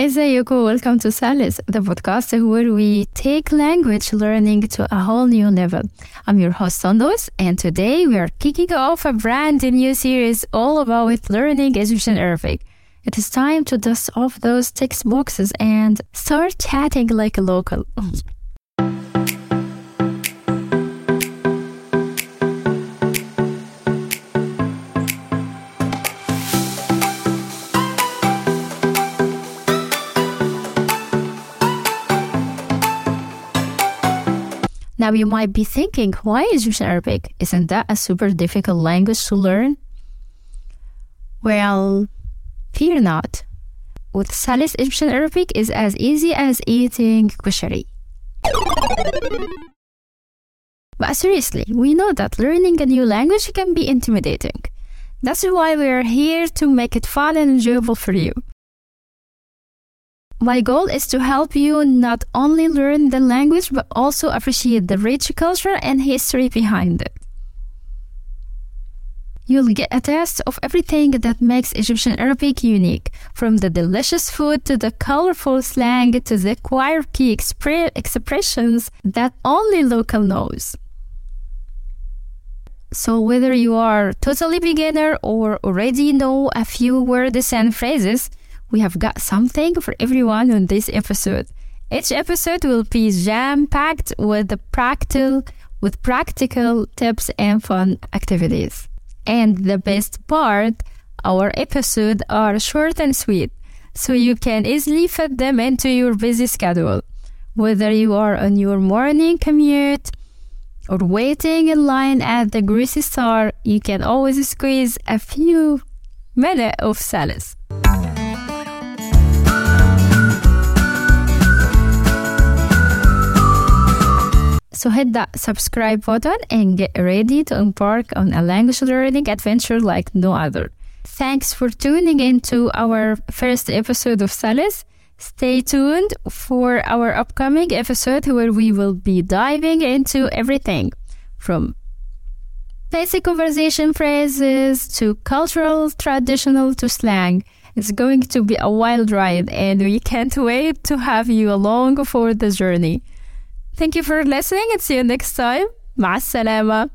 ازيكم, welcome to Salis, the podcast where we take language learning to a whole new level. I'm your host Sandos, and today we are kicking off a brand new series all about learning Egyptian Arabic. It is time to dust off those text boxes and start chatting like a local. Now you might be thinking, why Egyptian Arabic? Isn't that a super difficult language to learn? Well, fear not. With Salis, Egyptian Arabic is as easy as eating kushari. But seriously, we know that learning a new language can be intimidating. That's why we are here to make it fun and enjoyable for you. My goal is to help you not only learn the language, but also appreciate the rich culture and history behind it. You'll get a taste of everything that makes Egyptian Arabic unique, from the delicious food to the colorful slang to the quirky expressions that only local knows. So whether you are totally beginner or already know a few words and phrases, we have got something for everyone on this episode. Each episode will be jam-packed with practical tips and fun activities. And the best part, our episodes are short and sweet, so you can easily fit them into your busy schedule. Whether you are on your morning commute or waiting in line at the grocery store, you can always squeeze a few minutes of Salis. So hit that subscribe button and get ready to embark on a language learning adventure like no other. Thanks for tuning in to our first episode of Salis. Stay tuned for our upcoming episode where we will be diving into everything from basic conversation phrases to cultural, traditional to slang. It's going to be a wild ride and we can't wait to have you along for the journey. Thank you for listening and see you next time. مع السلامة.